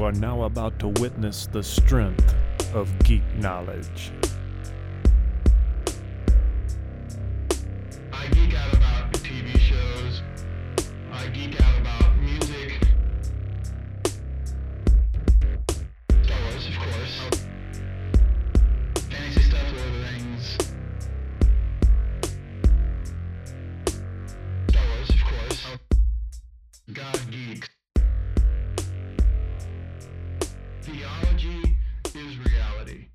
are now about to witness the strength of geek knowledge. I geek out about TV shows. I geek out about music. Star Wars, of course. Fantasy stuff, Lord of the Rings. Star Wars, of course. God geeks. Theology is reality.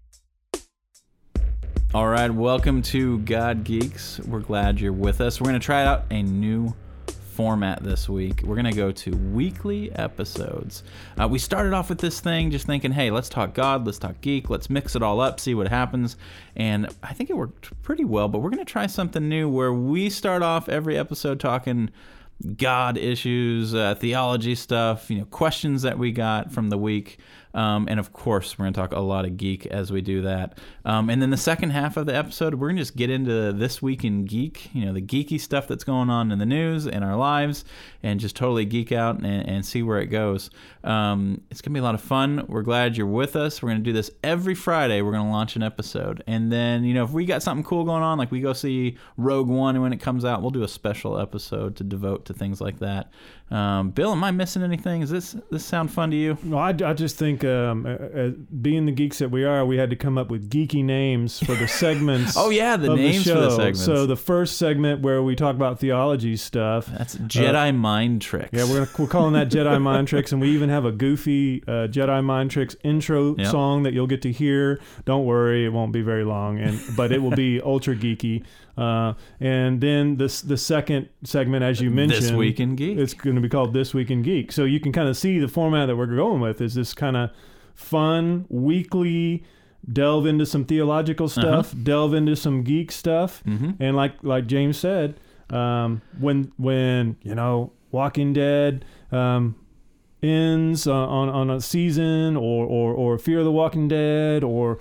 All right, welcome to God Geeks. We're glad you're with us. We're going to try out a new format this week. We're going to go to weekly episodes. We started off with this thing just thinking, hey, let's talk God, let's talk geek, let's mix it all up, see what happens. And I think it worked pretty well, but we're going to try something new where we start off every episode talking God issues, theology stuff, questions that we got from the week. And of course, we're going to talk a lot of geek as we do that. And then the second half of the episode, we're going to just get into This Week in Geek, the geeky stuff that's going on in the news and our lives, and just totally geek out and see where it goes. It's going to be a lot of fun. We're glad you're with us. We're going to do this every Friday. We're going to launch an episode. And then, if we got something cool going on, like we go see Rogue One, and when it comes out, we'll do a special episode to devote to things like that. Bill, am I missing anything? Does this sound fun to you? No, I just think being the geeks that we are, we had to come up with geeky names for the segments. Oh yeah, the names for the segments. So the first segment where we talk about theology stuff. That's Jedi Mind Tricks. Yeah, we're calling that Jedi Mind Tricks, and we even have a goofy Jedi Mind Tricks intro song that you'll get to hear. Don't worry, it won't be very long, but it will be ultra geeky. And then the second segment, as you mentioned, This Week in Geek. It's going to be called This Week in Geek. So you can kind of see the format that we're going with is this kind of fun weekly delve into some theological stuff, delve into some geek stuff, and like James said, when Walking Dead ends on a season, or Fear of the Walking Dead, or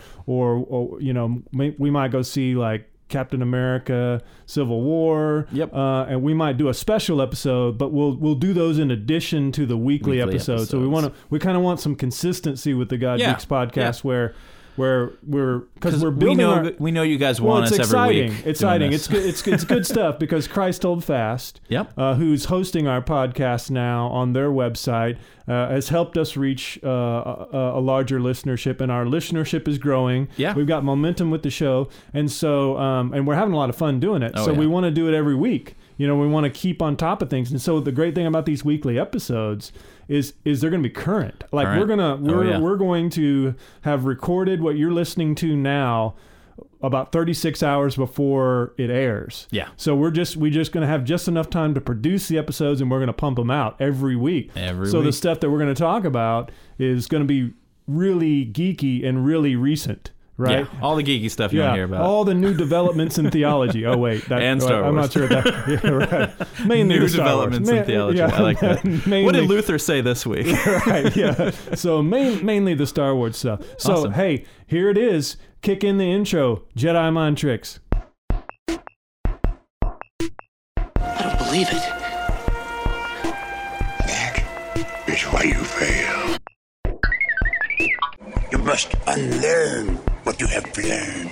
we might go see like Captain America, Civil War. Yep. And we might do a special episode, but we'll do those in addition to the weekly episodes. So we kind of want some consistency with the God Geeks podcast where because we're building we know you guys want us every week. It's exciting. It's good stuff because Christ Hold Fast, who's hosting our podcast now on their website, has helped us reach a larger listenership, and our listenership is growing. Yeah, we've got momentum with the show, and so and we're having a lot of fun doing it. We want to do it every week. We want to keep on top of things, and so the great thing about these weekly episodes is they're going to be current. Like we're going to have recorded what you're listening to now about 36 hours before it airs. Yeah. So we're just going to have just enough time to produce the episodes, and we're going to pump them out every week. So the stuff that we're going to talk about is going to be really geeky and really recent. Right, yeah, all the geeky stuff you want to hear about. All the new developments in theology. Oh wait, and Star Wars. I'm not sure if that. Yeah, right. Mainly new developments in theology. I like that. Mainly, what did Luther say this week? Right. Yeah. So mainly the Star Wars stuff. So awesome. Hey, here it is. Kick in the intro. Jedi Mind Tricks. I don't believe it. That is why you fail. You must unlearn what you have learned.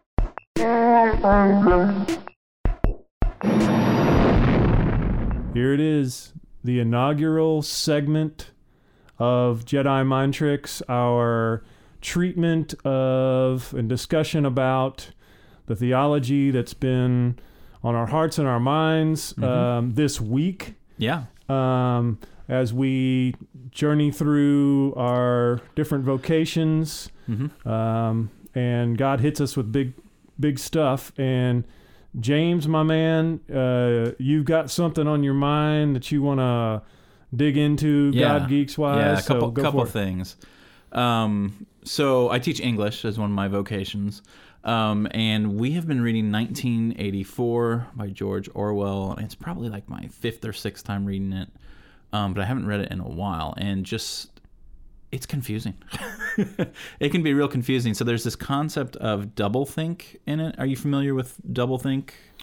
Here it is, the inaugural segment of Jedi Mind Tricks, our treatment of and discussion about the theology that's been on our hearts and our minds this week. Yeah. As we journey through our different vocations, and God hits us with big stuff. And James, my man, you've got something on your mind that you want to dig into, God Geeks wise. Yeah, a couple of things. So I teach English as one of my vocations. And we have been reading 1984 by George Orwell. And it's probably like my fifth or sixth time reading it. But I haven't read it in a while, and it's confusing. It can be real confusing. So there's this concept of doublethink in it. Are you familiar with doublethink?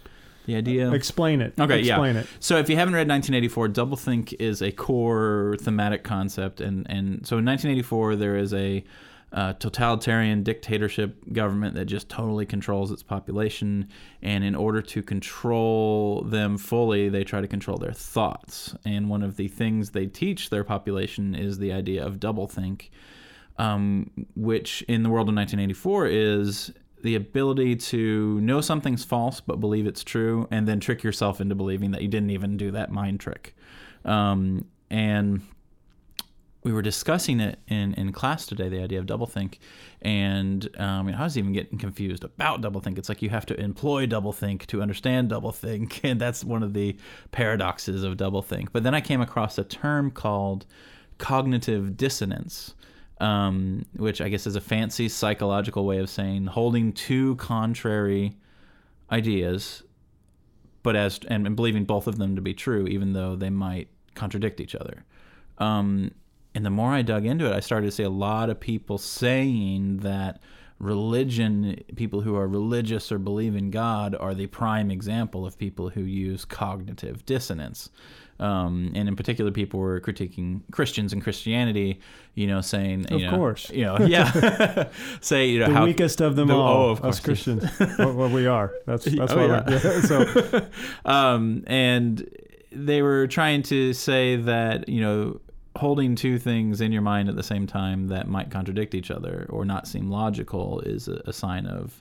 The idea. Explain it. Okay, Explain it. So if you haven't read 1984, doublethink is a core thematic concept, and so in 1984 there is a totalitarian dictatorship government that just totally controls its population, and in order to control them fully, they try to control their thoughts. And one of the things they teach their population is the idea of doublethink, which in the world of 1984 is the ability to know something's false but believe it's true, and then trick yourself into believing that you didn't even do that mind trick. And we were discussing it in class today, the idea of doublethink, and I was even getting confused about doublethink. It's like you have to employ doublethink to understand doublethink, and that's one of the paradoxes of doublethink. But then I came across a term called cognitive dissonance, which I guess is a fancy psychological way of saying holding two contrary ideas, but and believing both of them to be true, even though they might contradict each other. And the more I dug into it, I started to see a lot of people saying that religion, people who are religious or believe in God, are the prime example of people who use cognitive dissonance. And in particular, people were critiquing Christians and Christianity, saying, of course, say, the how weakest of them all, of course, us Christians. well, we are. That's why. Yeah. So, and they were trying to say that, holding two things in your mind at the same time that might contradict each other or not seem logical is a sign of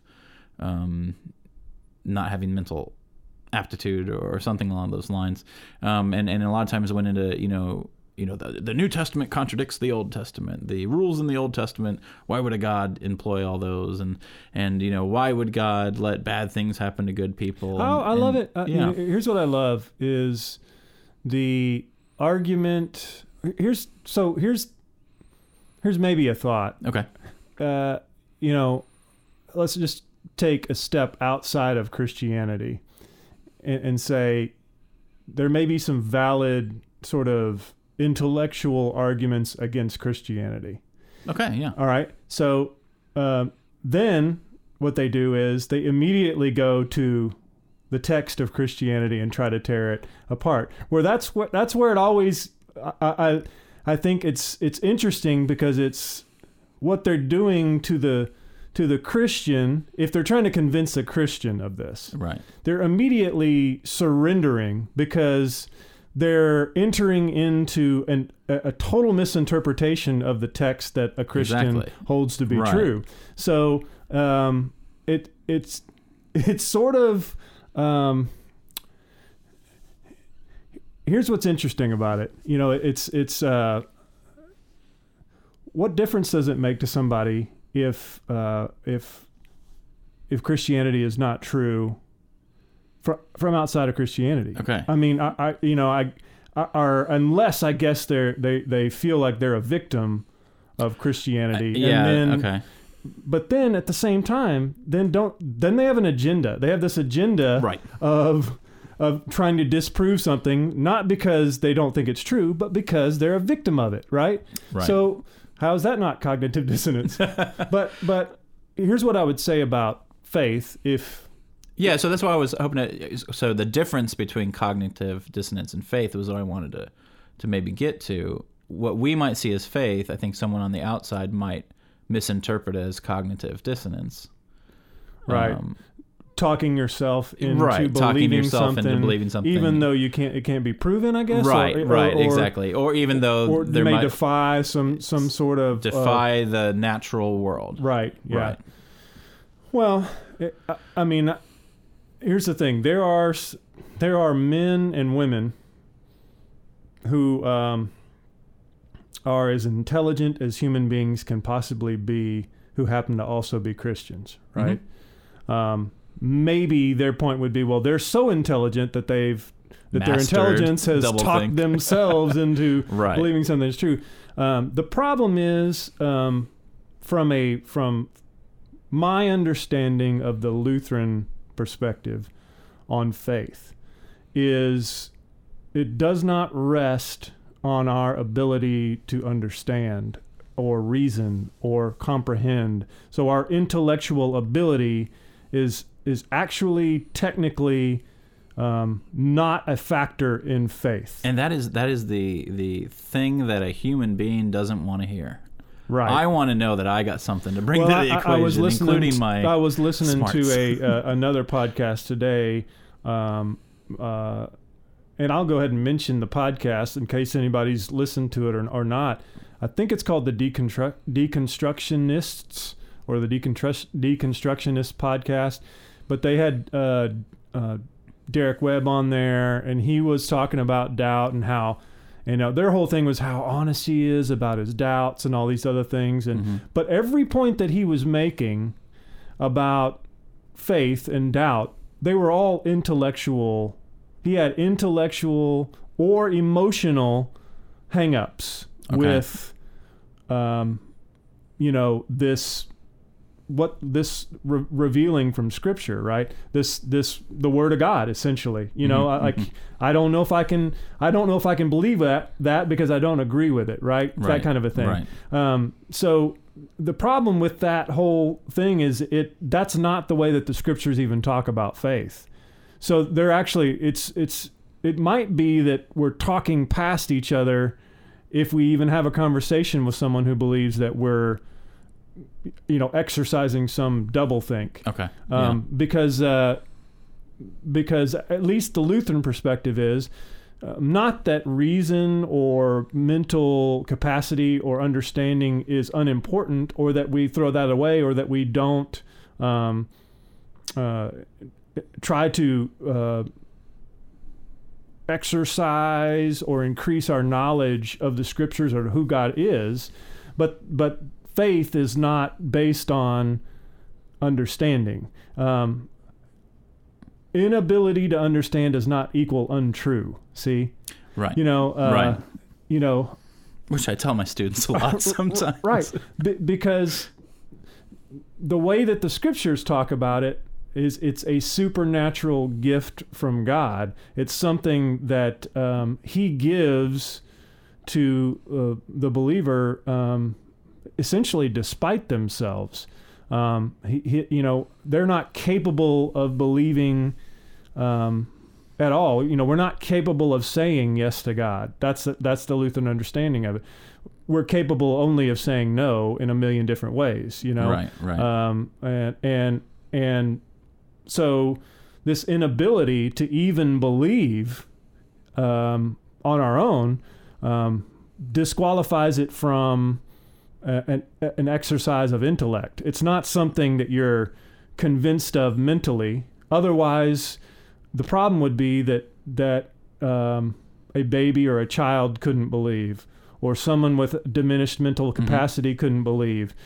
not having mental aptitude or something along those lines. And a lot of times went into, the New Testament contradicts the Old Testament. The rules in the Old Testament, why would a God employ all those? And why would God let bad things happen to good people? I love it. Here's what I love is the argument. Here's maybe a thought. Okay. Let's just take a step outside of Christianity and say there may be some valid sort of intellectual arguments against Christianity. Okay, yeah. All right. So then what they do is they immediately go to the text of Christianity and try to tear it apart. That's where it always. I think it's interesting because it's what they're doing to the Christian. If they're trying to convince a Christian of this, right, they're immediately surrendering because they're entering into a total misinterpretation of the text that a Christian holds to be true. So it's sort of. Here's what's interesting about it. It's what difference does it make to somebody if Christianity is not true from outside of Christianity? Okay. I mean, unless I guess they feel like they're a victim of Christianity. Okay. But then at the same time, then they have an agenda. They have this agenda of trying to disprove something, not because they don't think it's true, but because they're a victim of it, right? So how is that not cognitive dissonance? But here's what I would say about faith. So that's why I was hoping to. So the difference between cognitive dissonance and faith was what I wanted to maybe get to. What we might see as faith, I think someone on the outside might misinterpret as cognitive dissonance. Right. Talking yourself into believing something, even though it can't be proven, I guess. Right, exactly. Or even though or there may defy some sort of the natural world. Right. Yeah. Right. Well, here's the thing: there are men and women who are as intelligent as human beings can possibly be, who happen to also be Christians, right? Mm-hmm. Maybe their point would be, well, they're so intelligent that their intelligence has talked themselves into believing something is true. The problem is, from my understanding of the Lutheran perspective on faith, is it does not rest on our ability to understand or reason or comprehend. So our intellectual ability is actually technically not a factor in faith. And that is the thing that a human being doesn't want to hear. Right. I want to know that I got something to bring to the equation, including my I was listening smarts. to another podcast today, and I'll go ahead and mention the podcast in case anybody's listened to it or not. I think it's called the Deconstructionists or the Deconstructionist podcast, but they had Derek Webb on there, and he was talking about doubt and how, their whole thing was how honest he is about his doubts and all these other things. And but every point that he was making about faith and doubt, they were all intellectual. He had intellectual or emotional hang-ups with, this revealing from Scripture, right? The Word of God, essentially. I don't know if I can believe that because I don't agree with it, right? That kind of a thing. Right. So the problem with that whole thing is that's not the way that the Scriptures even talk about faith. So they're actually it might be that we're talking past each other if we even have a conversation with someone who believes that we're exercising some doublethink. Okay. Because at least the Lutheran perspective is not that reason or mental capacity or understanding is unimportant, or that we throw that away, or that we don't try to exercise or increase our knowledge of the Scriptures or who God is, but faith is not based on understanding. Inability to understand does not equal untrue. See? Right. Right. Which I tell my students a lot sometimes. Right. Because the way that the Scriptures talk about it is it's a supernatural gift from God. It's something that He gives to the believer essentially despite themselves. They're not capable of believing at all. We're not capable of saying yes to God. That's the Lutheran understanding of it. We're capable only of saying no in a million different ways. Right. And so this inability to even believe on our own disqualifies it from an exercise of intellect. It's not something that you're convinced of mentally. Otherwise, the problem would be that a baby or a child couldn't believe, or someone with diminished mental capacity couldn't believe.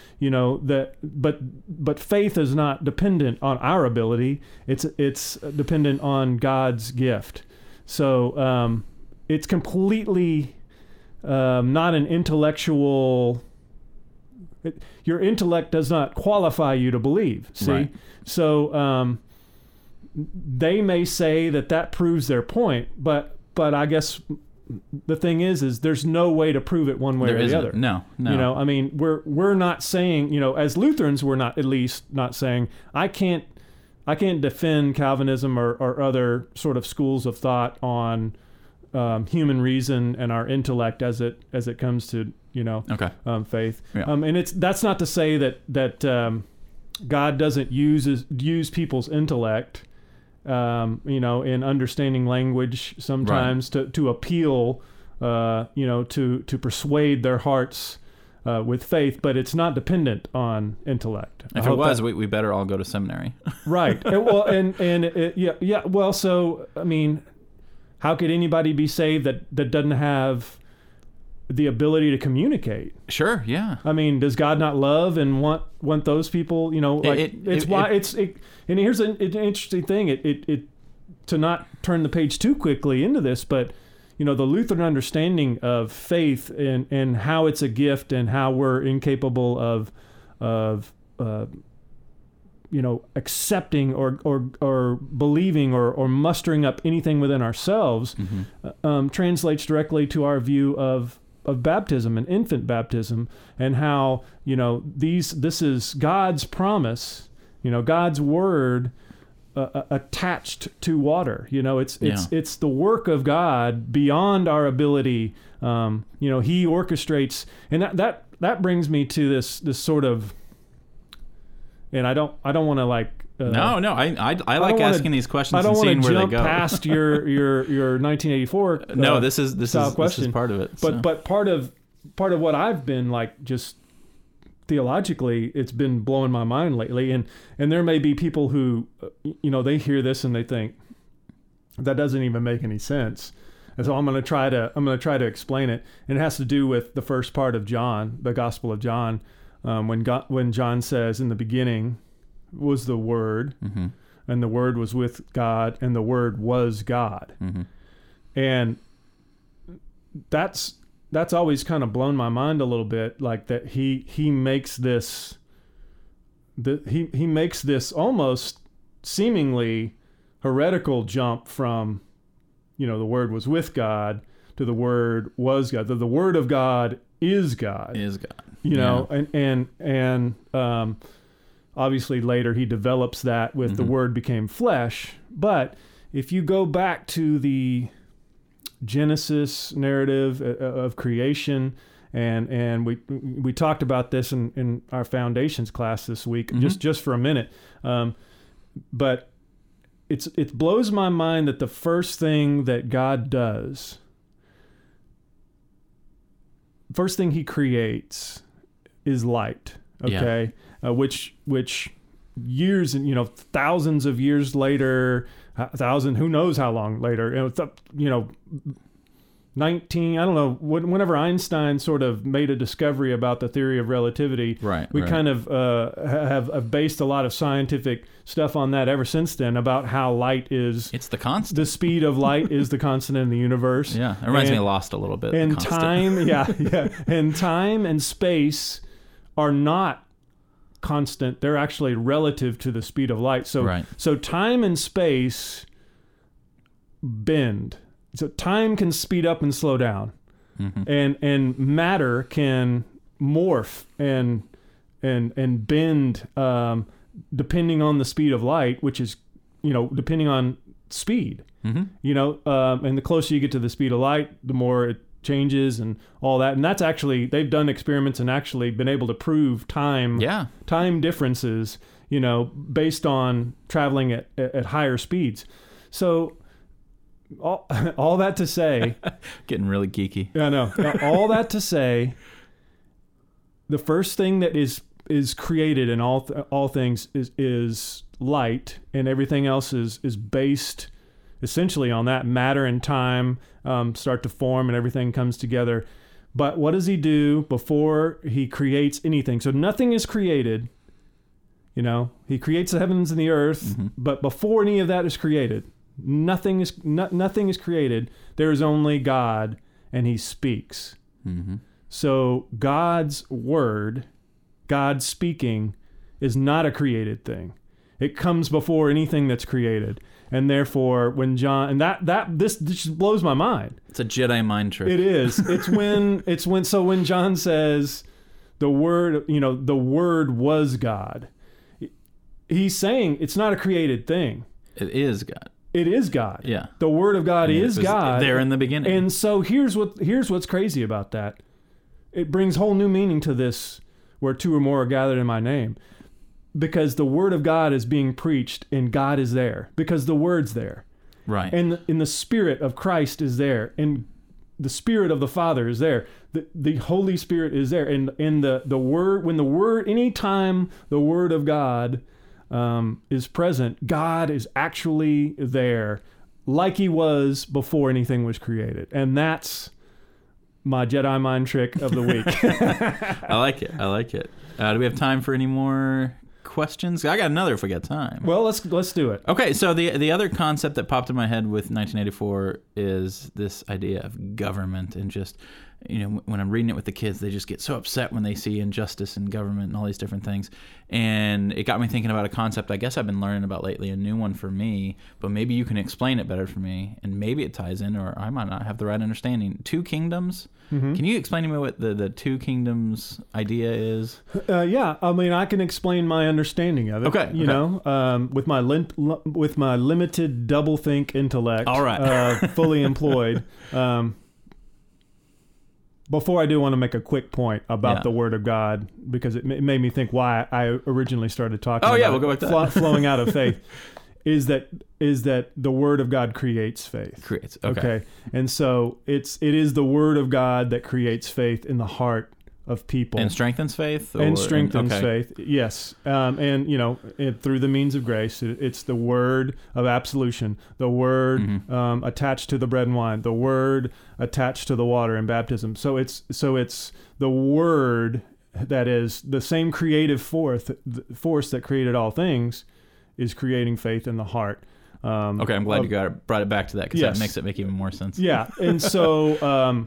But faith is not dependent on our ability. It's dependent on God's gift. So it's completely not an intellectual. Your intellect does not qualify you to believe. See, right. So they may say that proves their point, but I guess the thing is there's no way to prove it one way or the other. No. We're not saying, as Lutherans, we're not saying I can't defend Calvinism or other sort of schools of thought on human reason and our intellect as it comes to faith. Yeah. And that's not to say that God doesn't use people's intellect, in understanding language sometimes, right, to appeal, to persuade their hearts with faith, but it's not dependent on intellect. If it was, we better all go to seminary. Right. Well, so I mean, how could anybody be saved that doesn't have the ability to communicate? Sure, yeah. I mean, does God not love and want those people? And here's an interesting thing. It to not turn the page too quickly into this, but the Lutheran understanding of faith and how it's a gift and how we're incapable of accepting or believing or mustering up anything within ourselves, translates directly to our view of baptism and infant baptism, and how this is God's promise, God's word attached to water. It's the work of God beyond our ability. He orchestrates, and that brings me to this sort of. And I don't want to like. I like asking these questions and seeing where they go. I don't want to jump past your 1984. No, this is question. Part of it. But part of what I've been like, just theologically, it's been blowing my mind lately. And there may be people who, they hear this and they think that doesn't even make any sense. And so I'm going to try to explain it. And it has to do with the first part of John, the Gospel of John. When John says, in the beginning was the Word, mm-hmm. and the Word was with God, and the Word was God. Mm-hmm. And that's always kind of blown my mind a little bit, like that he makes this he makes this almost seemingly heretical jump from, the Word was with God to the Word was God. The Word of God is God. Is God. And obviously later he develops that with the Word became flesh. But if you go back to the Genesis narrative of creation, and we talked about this in our foundations class this week, just for a minute. But it blows my mind that the first thing that God does, first thing he creates is light, okay? Yeah. Which years and, thousands of years later, who knows how long later, 19, I don't know, whenever Einstein sort of made a discovery about the theory of relativity, we kind of have based a lot of scientific stuff on that ever since then, about how light is... It's the constant. The speed of light is the constant in the universe. Yeah, it reminds me of Lost a little bit. And time, and time and space are not constant. They're actually relative to the speed of light. So time and space bend. So time can speed up and slow down, and matter can morph and bend depending on the speed of light, which is depending on speed. And the closer you get to the speed of light, the more it changes and all that. And that's actually, they've done experiments and actually been able to prove time differences, based on traveling at higher speeds. So all that to say, getting really geeky. I know. All that to say, the first thing that is created in all things is light, and everything else is based essentially on that. Matter and time start to form, and everything comes together. But what does he do before he creates anything? So nothing is created. He creates the heavens and the earth, but before any of that is created, nothing is created. There is only God, and he speaks. So God's word, God speaking, is not a created thing. It comes before anything that's created. And therefore, when John, and this just blows my mind. It's a Jedi mind trick. It is. So when John says the word, the word was God, he's saying it's not a created thing. It is God. It is God. Yeah. The Word of God is God. There in the beginning. And so here's what's crazy about that. It brings whole new meaning to this, where two or more are gathered in my name. Because the Word of God is being preached and God is there. Because the Word's there. Right. And the Spirit of Christ is there. And the Spirit of the Father is there. The Holy Spirit is there. And the Word, anytime the Word of God is present, God is actually there, like he was before anything was created. And that's my Jedi mind trick of the week. I like it. Do we have time for any more questions? I got another if we got time. Well, let's do it. Okay, so the other concept that popped in my head with 1984 is this idea of government, and just when I'm reading it with the kids, they just get so upset when they see injustice in government and all these different things. And it got me thinking about a concept I guess I've been learning about lately, a new one for me, but maybe you can explain it better for me, and maybe it ties in, or I might not have the right understanding. Two kingdoms. Mm-hmm. Can you explain to me what the two kingdoms idea is? Yeah, I mean, I can explain my understanding of it. Okay. You know, with my limited doublethink intellect. All right. Fully employed. Before I do want to make a quick point about the Word of God, because it made me think why I originally started talking about we'll go back to that. Flowing out of faith, is that the Word of God creates faith. Creates, okay. And so it is the Word of God that creates faith in the heart of people. And strengthens faith? Faith, yes. And, through the means of grace, it's the word of absolution, the word attached to the bread and wine, the word attached to the water in baptism. So it's the word that is the same creative force that created all things is creating faith in the heart. Okay, I'm glad you brought it back to that, because that makes it make even more sense. Yeah, and so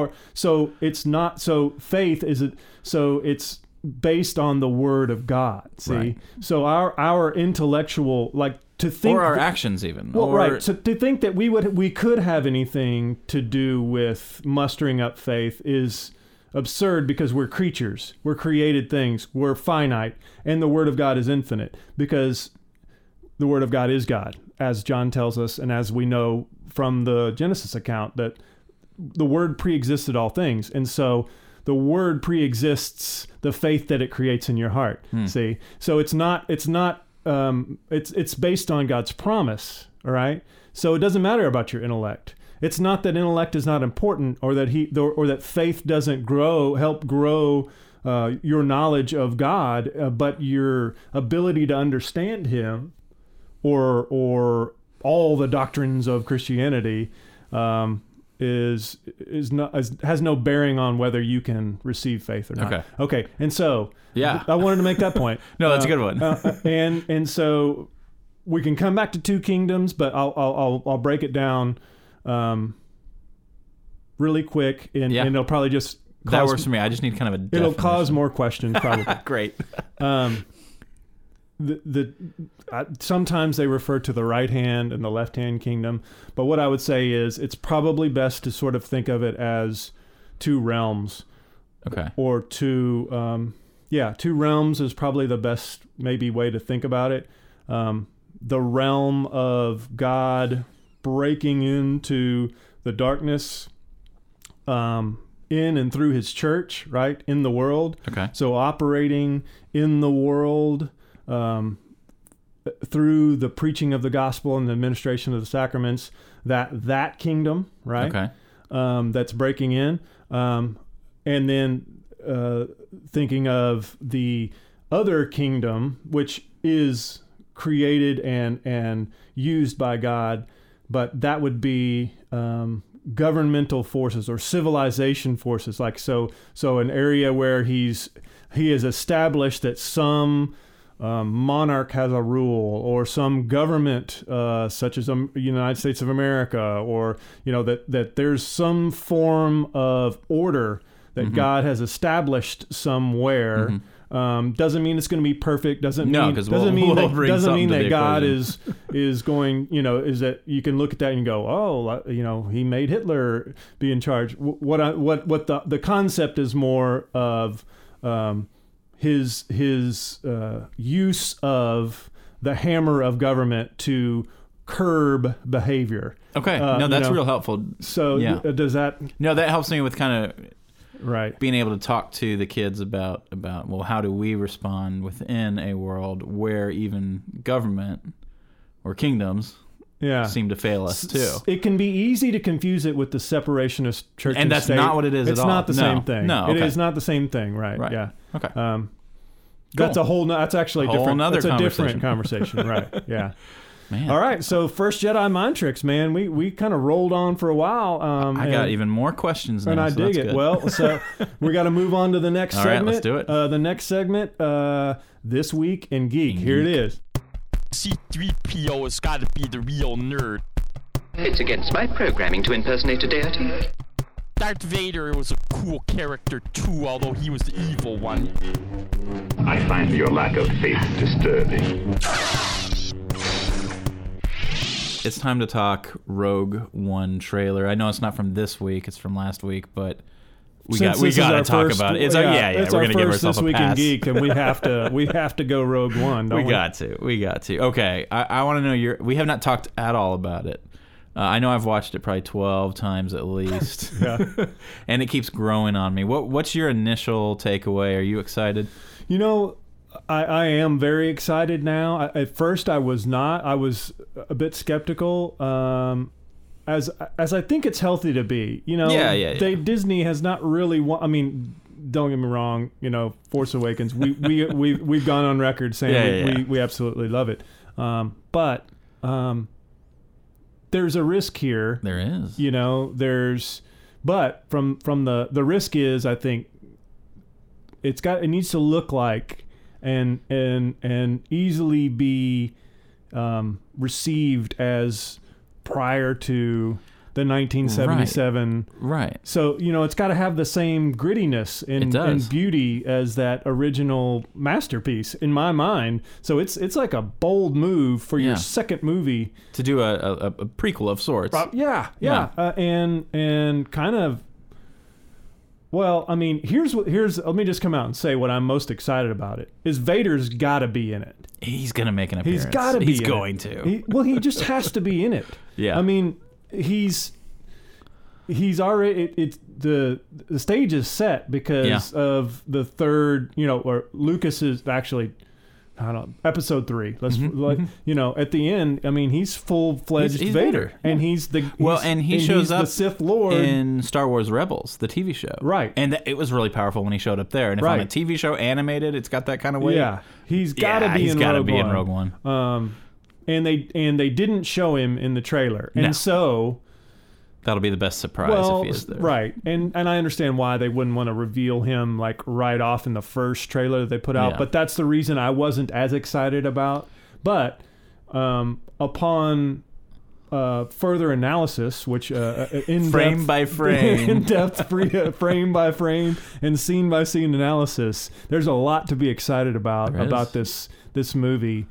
faith it's based on the Word of God. See, right. So our intellectual, like, to think, or our actions even. Well, right. So to think that we could have anything to do with mustering up faith is absurd, because we're creatures, we're created things, we're finite, and the Word of God is infinite, because the Word of God is God, as John tells us, and as we know from the Genesis account, that the Word pre-existed all things. And so the Word pre-exists the faith that it creates in your heart. See? So it's based on God's promise, all right? So it doesn't matter about your intellect. It's not that intellect is not important, or that faith doesn't help grow your knowledge of God, but your ability to understand Him, or all the doctrines of Christianity, has no bearing on whether you can receive faith or not. Okay. And so, I wanted to make that point. No, that's a good one. and so we can come back to two kingdoms, but I'll break it down really quick, and it'll probably just that works for me. I just need kind of a definition. It'll cause more questions, probably. Great. Sometimes they refer to the right hand and the left hand kingdom, but what I would say is it's probably best to sort of think of it as two realms. Okay. Or two realms is probably the best maybe way to think about it. The realm of God breaking into the darkness, in and through His church, right, in the world. Okay. So operating in the world, through the preaching of the gospel and the administration of the sacraments, that kingdom, right? Okay. That's breaking in, and then thinking of the other kingdom, which is created and used by God, but that would be governmental forces or civilization forces, like so an area where he has established that some monarch has a rule, or some government, such as the United States of America, or that there's some form of order that God has established somewhere. Doesn't mean it's going to be perfect. Doesn't mean that God is going. Is that you can look at that and go, oh, He made Hitler be in charge. What the concept is more of. His use of the hammer of government to curb behavior. Okay, no, that's real helpful. So does that? No, that helps me with kind of right being able to talk to the kids about well, how do we respond within a world where even government or kingdoms seem to fail us too. It can be easy to confuse it with the separation of church and that's state. Not what it is it's at all. It's not the same thing. No, okay. It is not the same thing, right? Yeah. Okay. That's a whole. That's actually different. That's a different conversation, right? Yeah. Man. All right. So First Jedi Mind Tricks, man. We kind of rolled on for a while. I got even more questions now. And I dig it. Good. Well, so we got to move on to the next segment. All right, let's do it. The next segment, This Week in Geek. Here it is. C-3PO's got to be the real nerd. It's against my programming to impersonate a deity. Darth Vader was a cool character too, although he was the evil one. I find your lack of faith disturbing. It's time to talk Rogue One trailer. I know it's not from this week; it's from last week, but we got to talk about it. It's we're gonna give ourselves a pass. This Week in Geek, and we have to go Rogue One. Don't we? We got to. Okay, I want to know we have not talked at all about it. I know I've watched it probably 12 times at least. Yeah, and it keeps growing on me. What's your initial takeaway? Are you excited? You know, I am very excited now. At first, I was not. I was a bit skeptical. As I think it's healthy to be. You know, Disney has not really. I mean, don't get me wrong. You know, Force Awakens. We've gone on record saying we absolutely love it. But there's a risk here. There is. You know, but from the risk is, I think it needs to look like and easily be received as prior to the 1977. Right. So, you know, it's got to have the same grittiness and beauty as that original masterpiece in my mind. So it's like a bold move for your second movie to do a prequel of sorts. And kind of. Well, I mean, here's let me just come out and say what I'm most excited about it is Vader's got to be in it. He's going to make an appearance. He's got to be. He's going to. He just has to be in it. Yeah. I mean, he's already the stage is set because of the third, you know, or Lucas is actually, I don't know, episode 3. You know, at the end, I mean, he's full-fledged he's Vader, and he shows up the Sith Lord in Star Wars Rebels, the TV show, right? And it was really powerful when he showed up there. And if on a TV show animated, it's got that kind of weight. Yeah, he's got to be in Rogue One. And they didn't show him in the trailer, and so that'll be the best surprise if he is there. Right. And I understand why they wouldn't want to reveal him like right off in the first trailer that they put out, but that's the reason I wasn't as excited about. But upon further analysis, which frame by frame, in-depth frame by frame and scene by scene analysis, there's a lot to be excited about this movie.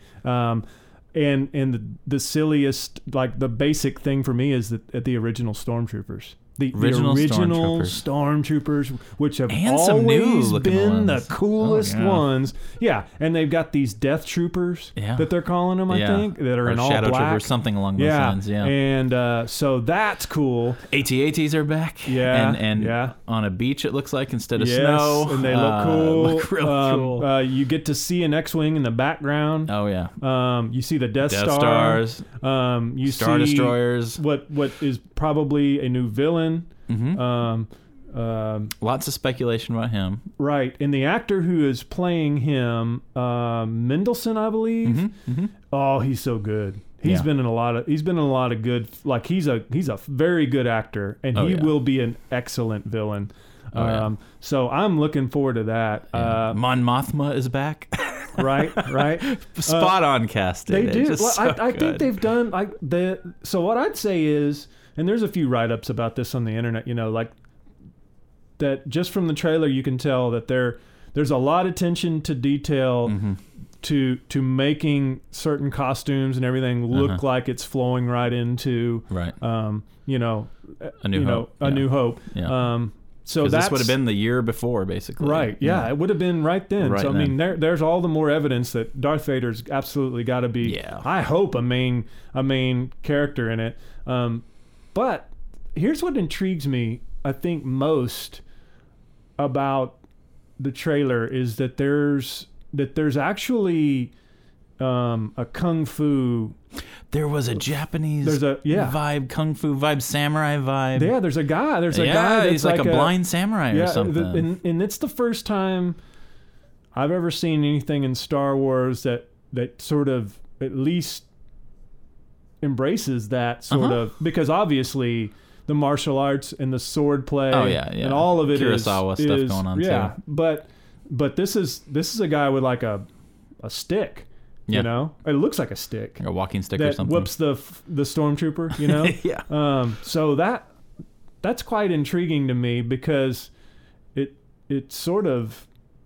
And the silliest, like the basic thing for me is that the original Stormtroopers. The original Stormtroopers, which have always been the coolest ones. Yeah, and they've got these Death Troopers that they're calling them, I think, that are in all Shadow black. Troopers, something along those lines, And so that's cool. AT-ATs are back. And on a beach, it looks like, instead of snow. And they look cool. Look real cool. You get to see an X-Wing in the background. Oh, yeah. You see the Death Stars. You Star see Destroyers. What is probably a new villain. Mm-hmm. Lots of speculation about him. Right. And the actor who is playing him, Mendelsohn, I believe. Mm-hmm. Mm-hmm. Oh, he's so good. He's been in a lot of good, like he's a very good actor, and he will be an excellent villain. So I'm looking forward to that. Mon Mothma is back. right. Spot on casting. They do. Well, I think they've done so what I'd say is, and there's a few write-ups about this on the internet, you know, like that just from the trailer you can tell that there's a lot of attention to detail to making certain costumes and everything look like it's flowing right into you know, A New Hope. Yeah. So this would have been the year before, basically. Right. Yeah, it would have been right then. I mean, there's all the more evidence that Darth Vader's absolutely got to be. Yeah. I hope a main character in it. But here's what intrigues me, I think, most about the trailer is that there's actually a kung fu. There was a Japanese vibe, kung fu vibe, samurai vibe. Yeah, there's a guy that's he's like a blind samurai or something. And it's the first time I've ever seen anything in Star Wars that sort of at least embraces that sort of, because obviously the martial arts and the sword play and all of it Kurosawa is stuff going on too. But this is a guy with like a stick. You know, it looks like a stick, a walking stick that or something. Whoops the stormtrooper. You know, yeah. So that that's quite intriguing to me because it sort of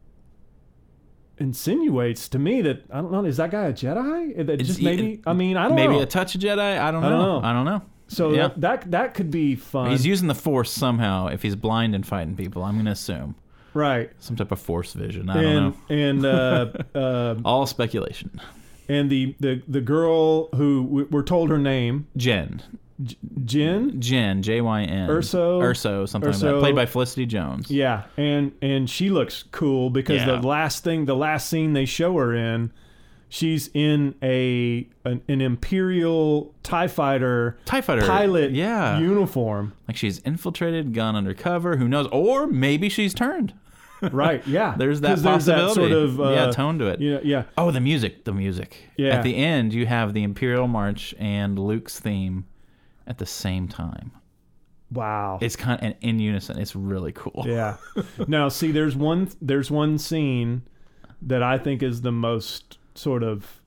insinuates to me that, I don't know, is that guy a Jedi? That just maybe, I mean, I don't know. Maybe a touch of Jedi? I don't know. So yeah. that could be fun. He's using the Force somehow if he's blind and fighting people, I'm going to assume. Right. Some type of Force vision. I don't know. And all speculation. And the girl who we're told her name. Jen, Jyn, Jyn. Urso, something like that. Played by Felicity Jones. Yeah, and she looks cool because the last scene they show her in, she's in an Imperial TIE fighter pilot uniform. Like she's infiltrated, gone undercover. Who knows? Or maybe she's turned. Right. Yeah. There's that possibility. There's that sort of tone to it. Yeah. Oh, the music. Yeah. At the end, you have the Imperial March and Luke's theme at the same time. Wow. It's kind of in unison. It's really cool. Yeah. Now, see, there's one scene that I think is the most sort of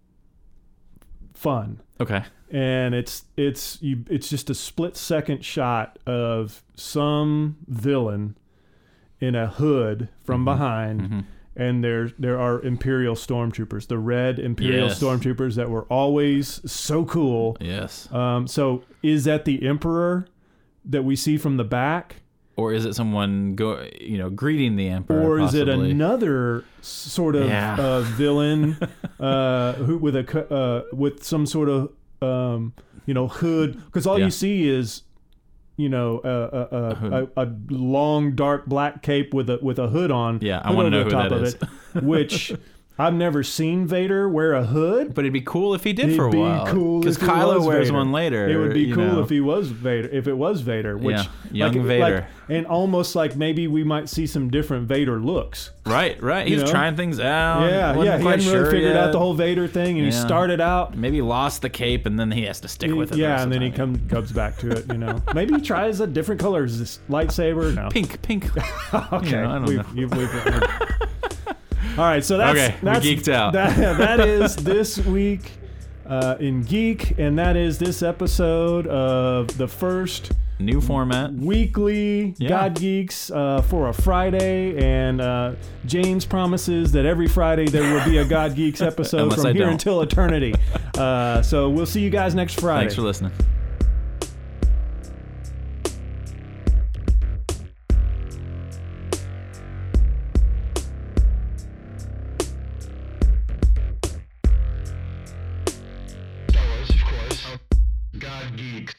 fun. Okay. And it's just a split-second shot of some villain in a hood from behind, and there are Imperial stormtroopers, the red Imperial stormtroopers that were always so cool. Yes. So is that the Emperor that we see from the back, or is it someone greeting the Emperor, or possibly? is it another sort of villain who with some sort of hood? Because all you see is a long dark black cape with a hood on. Yeah, I want to know who that is. Which I've never seen Vader wear a hood. But it'd be cool if he did for a while. It'd be cool because Kylo wears one later. It would be cool if he was Vader. If it was Vader, which young Vader, and almost like maybe we might see some different Vader looks. Right. He's trying things out. He hadn't really figured out the whole Vader thing, and he started out. Maybe lost the cape, and then he has to stick with it. Yeah, and then he comes back to it. Maybe he tries a different color. Is this lightsaber? No, pink. Okay, I don't know. All right, so that's we geeked out. That is this week in Geek, and that is this episode of the first new format weekly God Geeks for a Friday. And James promises that every Friday there will be a God Geeks episode from here until eternity. So we'll see you guys next Friday. Thanks for listening. Star Wars, of course. God Geeks.